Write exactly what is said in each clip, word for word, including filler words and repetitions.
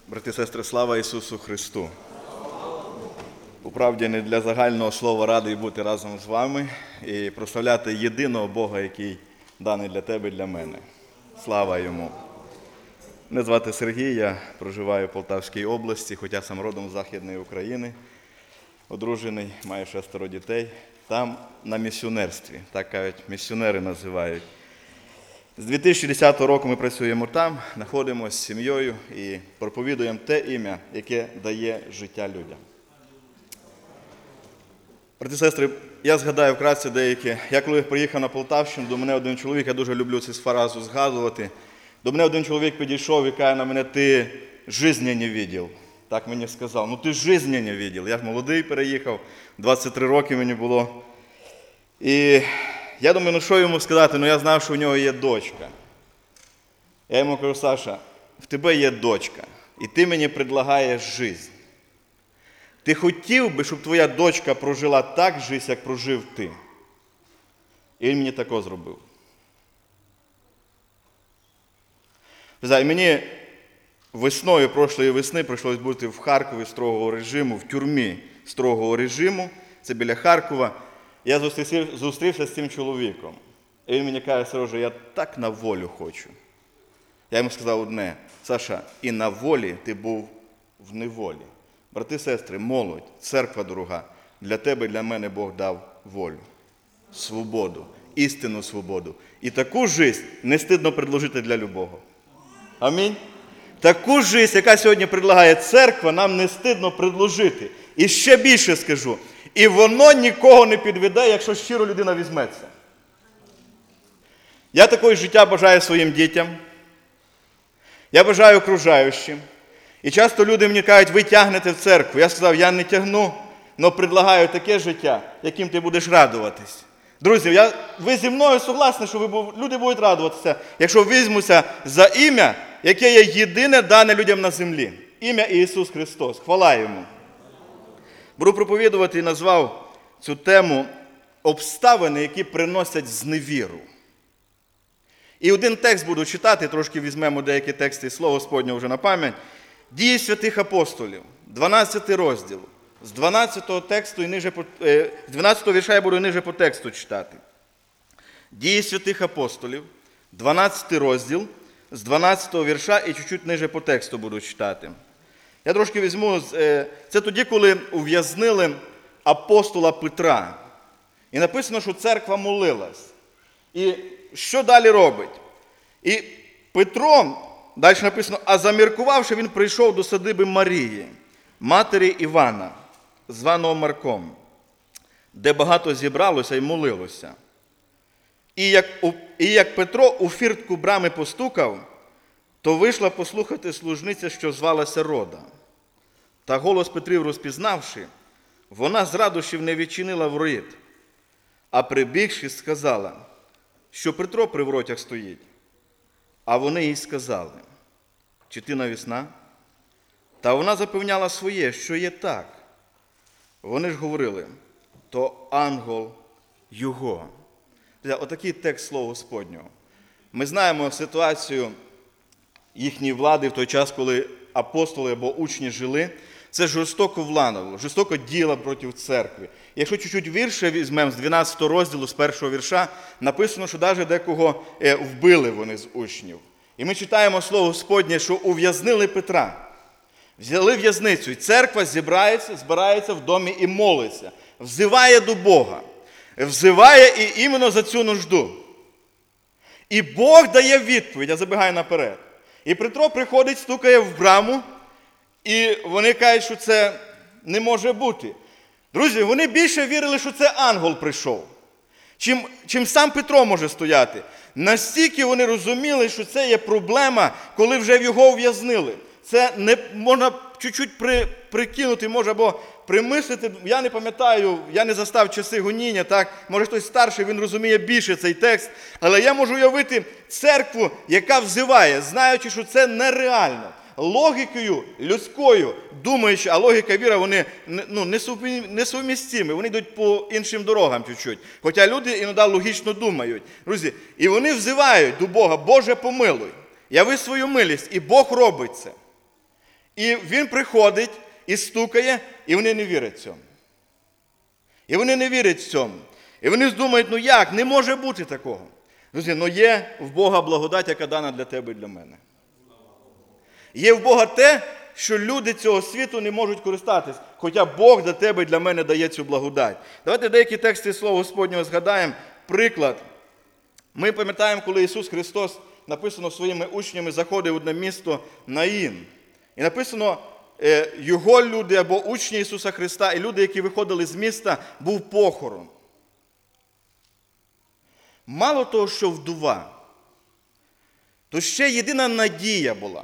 Брати і сестри, слава Ісусу Христу! Управді, не для загального слова радий бути разом з вами і прославляти єдиного Бога, який даний для тебе і для мене. Слава Йому! Мене звати Сергій, я проживаю в Полтавській області, хоча сам родом з Західної України. Одружений, маю шестеро дітей. Там на місіонерстві, так кажуть, місіонери називають. З дві тисячі десятого року ми працюємо там, знаходимося з сім'єю і проповідуємо те ім'я, яке дає життя людям. Брати і сестри, я згадаю вкратце деякі. Я коли приїхав на Полтавщину, до мене один чоловік, я дуже люблю цю фразу згадувати, до мене один чоловік підійшов і каже на мене: «Ти життя не бачив». Так мені сказав. «Ну ти життя не бачив». Я ж молодий переїхав, двадцять три роки мені було. І я думаю, ну що йому сказати, ну я знав, що в нього є дочка. Я йому кажу: «Саша, в тебе є дочка, і ти мені предлагаєш життя. Ти хотів би, щоб твоя дочка прожила так життя, як прожив ти». І він мені тако зробив. І мені весною, прошлої весни, прийшлось бути в Харкові строгого режиму, в тюрмі строгого режиму, це біля Харкова. Я зустрівся, зустрівся з цим чоловіком. І він мені каже: «Сережа, я так на волю хочу». Я йому сказав одне: «Саша, і на волі ти був в неволі». Брати і сестри, молодь, церква дорога, для тебе і для мене Бог дав волю, свободу, істинну свободу. І таку життя не стидно предложити для любого. Амінь. Таку життя, яка сьогодні предлагає церква, нам не стидно предложити. І ще більше скажу. І воно нікого не підведе, якщо щиро людина візьметься. Я такої життя бажаю своїм дітям. Я бажаю окружаючим. І часто люди мені кажуть: «Ви тягнете в церкву». Я сказав: «Я не тягну, але предлагаю таке життя, яким ти будеш радуватись». Друзі, я, ви зі мною согласні, що ви, люди будуть радуватися, якщо візьмуться за ім'я, яке є єдине дане людям на землі. Ім'я Ісус Христос. Хвала Йому. Буду проповідувати і назвав цю тему «Обставини, які приносять зневіру». І один текст буду читати, трошки візьмемо деякі тексти, Слово Господнє вже на пам'ять. Дії святих апостолів, дванадцятий розділ. З дванадцятого тексту і ниже, з дванадцятого вірша я буду ниже по тексту читати. Дії святих апостолів, дванадцятий розділ, з дванадцятого вірша і чуть-чуть ниже по тексту буду читати. Я трошки візьму, це тоді, коли ув'язнили апостола Петра. І написано, що церква молилась. І що далі робить? І Петро, далі написано: «А заміркувавши, він прийшов до садиби Марії, матері Івана, званого Марком, де багато зібралося і молилося. І як, і як Петро у фіртку брами постукав, то вийшла послухати служниця, що звалася Рода. Та голос Петрів розпізнавши, вона з радощів не відчинила воріт, а прибігши, сказала, що Петро при воротях стоїть. А вони їй сказали: «Чи ти навісна?» Та вона запевняла своє, що є так. Вони ж говорили: «То ангел його». Отакий текст Слова Господнього. Ми знаємо ситуацію їхньої влади в той час, коли апостоли або учні жили. Це жорстоко владало, жорстоко діяло проти церкви. Якщо чуть-чуть вірше візьмемо з дванадцятого розділу, з першого вірша, написано, що навіть декого вбили вони з учнів. І ми читаємо Слово Господнє, що ув'язнили Петра. Взяли в'язницю, і церква зібрається, збирається в домі і молиться. Взиває до Бога. Взиває і іменно за цю нужду. І Бог дає відповідь, я забігаю наперед. І Петро приходить, стукає в браму, і вони кажуть, що це не може бути. Друзі, вони більше вірили, що це ангел прийшов, чим, чим сам Петро може стояти. Настільки вони розуміли, що це є проблема, коли вже його ув'язнили. Це не можна чуть-чуть при, прикинути, може, або примислити. Я не пам'ятаю, я не застав часи гоніння, так? Може хтось старший, він розуміє більше цей текст. Але я можу уявити церкву, яка взиває, знаючи, що це нереально. Логікою людською, думаючи, а логіка і віра, вони ну, несумістимі, вони йдуть по іншим дорогам чуть-чуть. Хоча люди іноді логічно думають. Друзі, і вони взивають до Бога: «Боже, помилуй, яви свою милість», і Бог робить це. І він приходить і стукає, і вони не вірять цьому. І вони не вірять цьому. І вони думають, ну як, не може бути такого. Друзі, ну є в Бога благодать, яка дана для тебе і для мене. Є в Бога те, що люди цього світу не можуть користатись, хоча Бог для тебе і для мене дає цю благодать. Давайте деякі тексти Слова Господнього згадаємо. Приклад. Ми пам'ятаємо, коли Ісус Христос, написано, своїми учнями заходив в одне місто Наїн. І написано, його люди або учні Ісуса Христа і люди, які виходили з міста, був похорон. Мало того, що вдова, то ще єдина надія була.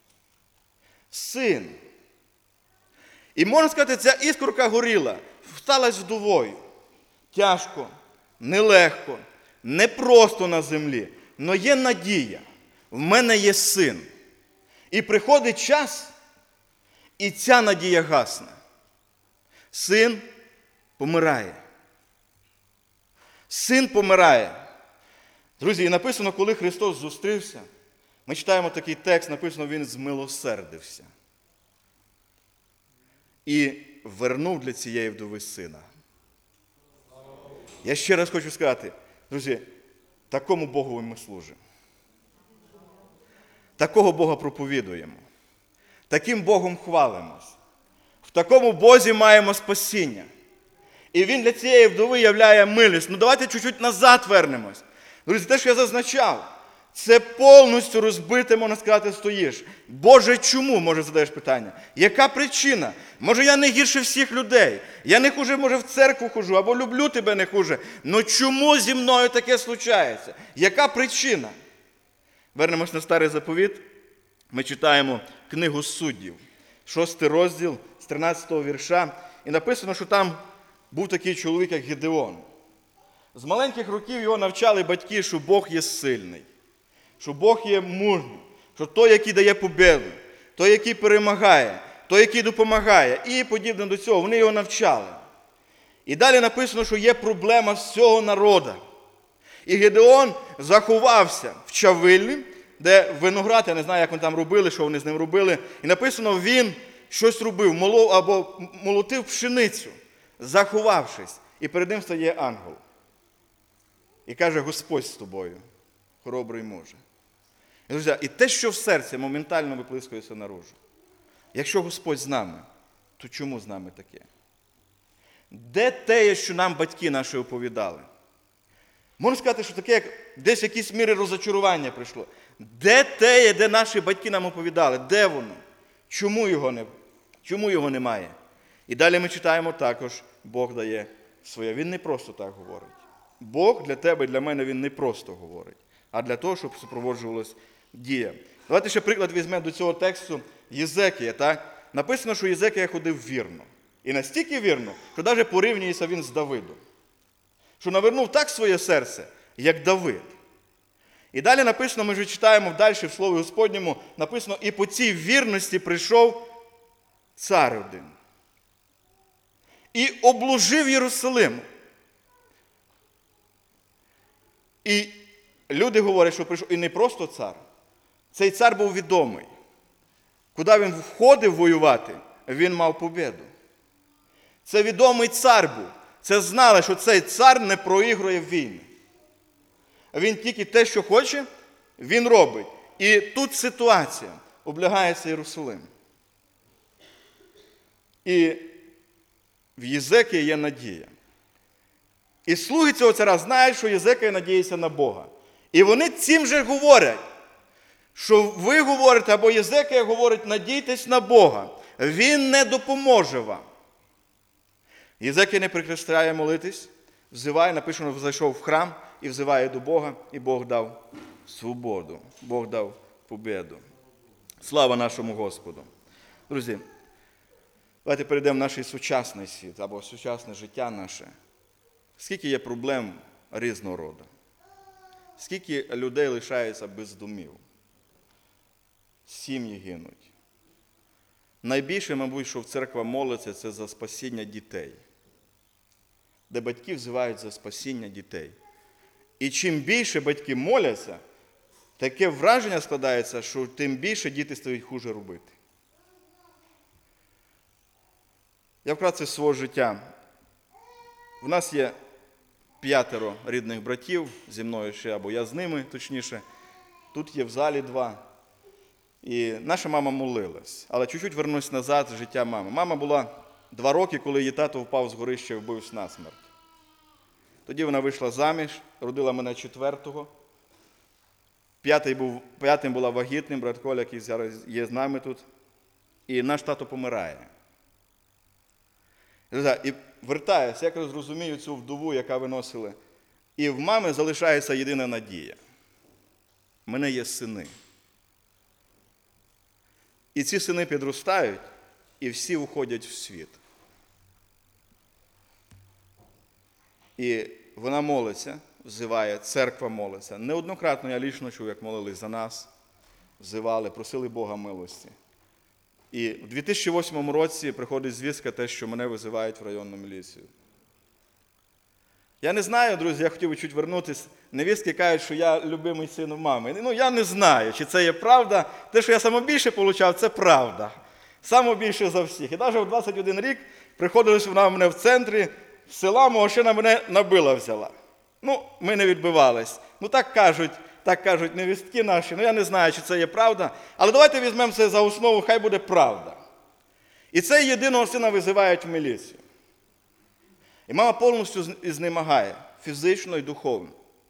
Син. І можна сказати, ця іскорка горіла, сталась вдовою. Тяжко, нелегко, непросто на землі, але є надія. В мене є син. І приходить час, і ця надія гасне. Син помирає. Син помирає. Друзі, і написано, коли Христос зустрівся, ми читаємо такий текст, написано, він змилосердився. І вернув для цієї вдови сина. Я ще раз хочу сказати, друзі, такому Богу ми служимо. Такого Бога проповідуємо. Таким Богом хвалимось. В такому Бозі маємо спасіння. І Він для цієї вдови являє милість. Ну давайте чуть-чуть назад вернемось. Друзі, те, що я зазначав, це повністю розбите, можна сказати, стоїш. Боже, чому, може, задаєш питання? Яка причина? Може, я не гірше всіх людей? Я не хуже, може, в церкву хожу, або люблю тебе не хуже. Но чому зі мною таке случається? Яка причина? Вернемось на Старий Заповіт. Ми читаємо книгу Суддів, шостий розділ, з тринадцятого вірша. І написано, що там був такий чоловік, як Гедеон. З маленьких років його навчали батьки, що Бог є сильний, що Бог є мужній, що той, який дає победу, той, який перемагає, той, який допомагає, і подібне до цього. Вони його навчали. І далі написано, що є проблема всього народу. І Гедеон заховався в чавильні, де виноград, я не знаю, як вони там робили, що вони з ним робили. І написано, він щось робив, молов або молотив пшеницю, заховавшись. І перед ним стає ангел. І каже, Господь з тобою, хоробрий може. І, друзі, і те, що в серці моментально виплискується наружу. Якщо Господь з нами, то чому з нами таке? Де те, що нам батьки наші оповідали? Можна сказати, що таке, як десь в якійсь мірі розочарування прийшло. Де те, де наші батьки нам оповідали? Де воно? Чому його, не, чому його немає? І далі ми читаємо також, Бог дає своє. Він не просто так говорить. Бог для тебе і для мене, Він не просто говорить, а для того, щоб супроводжувалась дія. Давайте ще приклад візьмемо до цього тексту Єзекія. Так? Написано, що Єзекія ходив вірно. І настільки вірно, що навіть порівнюється він з Давидом. Що навернув так своє серце, як Давид. І далі написано, ми вже читаємо далі в Слові Господньому, написано, і по цій вірності прийшов цар один. І облужив Єрусалим. І люди говорять, що прийшов і не просто цар. Цей цар був відомий. Куди він входив воювати, він мав победу. Це відомий цар був. Це знали, що цей цар не проігрує війни. Він тільки те, що хоче, він робить. І тут ситуація. Облягається Єрусалим. І в Єзекії є надія. І слуги цього царя знають, що Єзекія надіється на Бога. І вони цим же говорять, що ви говорите, або Єзекія говорить, надійтесь на Бога. Він не допоможе вам. Єзекія не прекращає молитись, взиває, написано, зайшов в храм і взиває до Бога, і Бог дав свободу, Бог дав победу. Слава нашому Господу. Друзі, давайте перейдемо в наш сучасний світ, або сучасне життя наше. Скільки є проблем різного роду? Скільки людей лишаються без домів? Сім'ї гинуть. Найбільше, мабуть, що в церква молиться, це за спасіння дітей. Де батьки взивають за спасіння дітей. І чим більше батьки моляться, таке враження складається, що тим більше діти стають хуже робити. Я вкратце з свого життя. У нас є п'ятеро рідних братів, зі мною ще, або я з ними, точніше. Тут є в залі два. І наша мама молилась. Але чуть-чуть вернусь назад в життя мами. Мама була два роки, коли її тато впав з горища і вбився насмерть. Тоді вона вийшла заміж, родила мене четвертого. П'ятий був, п'ятим була вагітним, брат Коля, який зараз є з нами тут. І наш тато помирає. І вертаюся, я якраз розумію цю вдову, яка виносила. І в мами залишається єдина надія. У мене є сини. І ці сини підростають, і всі уходять в світ. І вона молиться, взиває, церква молиться. Неоднократно я лічно чув, як молились за нас, взивали, просили Бога милості. І в дві тисячі восьмому році приходить звістка те, що мене визивають в районну міліцію. Я не знаю, друзі, я хотів би чуть вернутися. Невістки кажуть, що я любимий син у мами. Ну, я не знаю, чи це є правда. Те, що я найбільше отримав, це правда. Найбільше за всіх. І навіть в двадцять один рік приходилось вона в мене в центрі села, мого ще мене набила взяла. Ну, ми не відбивались. Ну, так кажуть, так кажуть невістки наші. Ну, я не знаю, чи це є правда. Але давайте візьмемо це за основу, хай буде правда. І це єдиного сина визивають в міліцію. І мама повністю знемагає, фізично і духовно.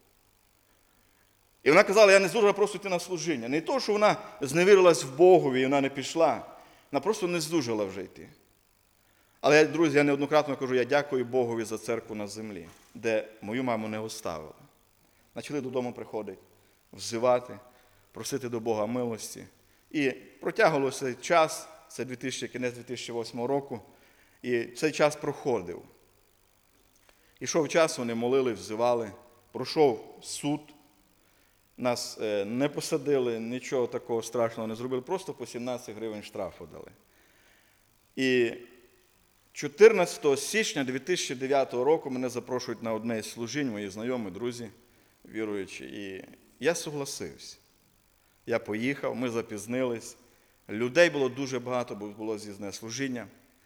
І вона казала, я не здужала просто йти на служіння. Не то, що вона зневірилась в Богові і вона не пішла. Вона просто не здужала вже йти. Але, друзі, я неоднократно кажу, я дякую Богові за церкву на землі, де мою маму не оставили. Почали додому приходити, взивати, просити до Бога милості. І протягувався час, це кінець дві тисячі восьмого року, і цей час проходив. Ішов час, вони молили, взивали, пройшов суд, нас не посадили, нічого такого страшного не зробили, просто по сімнадцять гривень штрафу дали. І чотирнадцятого січня дві тисячі дев'ятого року мене запрошують на одне із служінь, мої знайомі, друзі, віруючі, і я согласився. Я поїхав, ми запізнились, людей було дуже багато, бо було з'їзне служіння.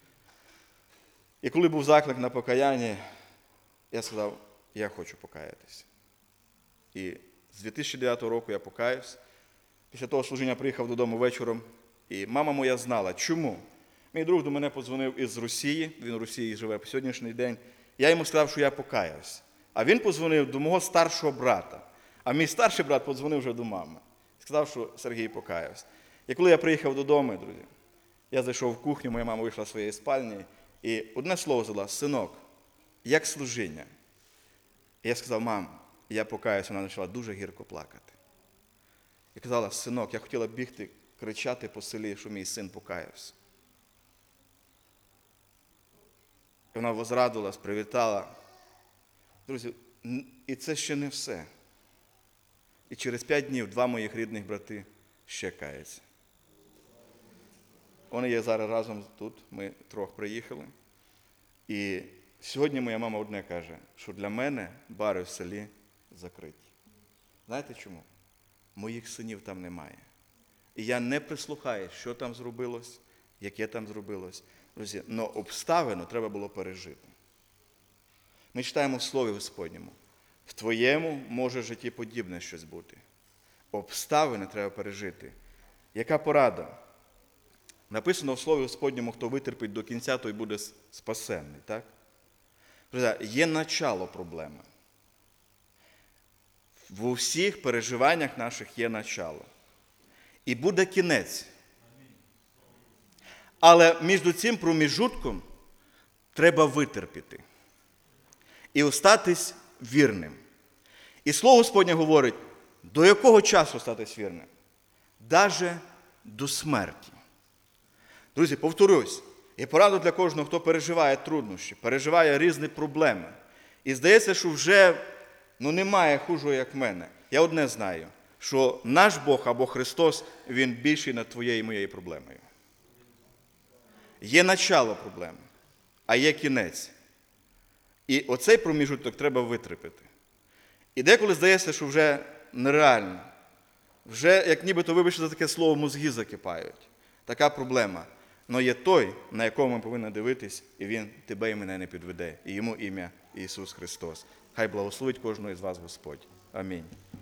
І коли був заклик на покаяння, я сказав, я хочу покаятися. І з дві тисячі дев'ятого року я покаявся. Після того служіння приїхав додому вечором, і мама моя знала, чому. Мій друг до мене подзвонив із Росії, він у Росії живе по сьогоднішній день. Я йому сказав, що я покаявся. А він подзвонив до мого старшого брата. А мій старший брат подзвонив вже до мами. Сказав, що Сергій покаявся. І коли я приїхав додому, друзі, я зайшов в кухню, моя мама вийшла з своєї спальні, і одне слово сказала, синок, як служіння. І я сказав, мам, я покаюся, вона почала дуже гірко плакати. І казала, синок, я хотіла бігти, кричати по селі, що мій син покаявся. І вона возрадувалась, привітала. Друзі, і це ще не все. І через п'ять днів два моїх рідних брати ще каються. Вони є зараз разом тут, ми трьох приїхали. І сьогодні моя мама одне каже, що для мене бари в селі закриті. Знаєте чому? Моїх синів там немає. І я не прислухаюсь, що там зробилось, яке там зробилось. Друзі, але обставину треба було пережити. Ми читаємо в Слові Господньому. В твоєму може в житті подібне щось бути. Обставини треба пережити. Яка порада? Написано в Слові Господньому, хто витерпить до кінця, той буде спасенний. Так? Друзі, є начало проблеми. В усіх переживаннях наших є начало. І буде кінець. Але між цим проміжутком треба витерпіти. І остатись вірним. І Слово Господнє говорить, до якого часу статись вірним? Даже до смерті. Друзі, повторюсь, і пораду для кожного, хто переживає труднощі, переживає різні проблеми. І здається, що вже ну, немає хужого, як в мене. Я одне знаю, що наш Бог або Христос, Він більший над твоєю і моєю проблемою. Є начало проблеми, а є кінець. І оцей проміжуток треба витерпіти. І деколи здається, що вже нереально. Вже, як нібито, вибачте за таке слово, мозги закипають. Така проблема. але є той, на якого ми повинні дивитись, і він тебе і мене не підведе. І йому ім'я Ісус Христос. Хай благословить кожного із вас Господь. Амінь.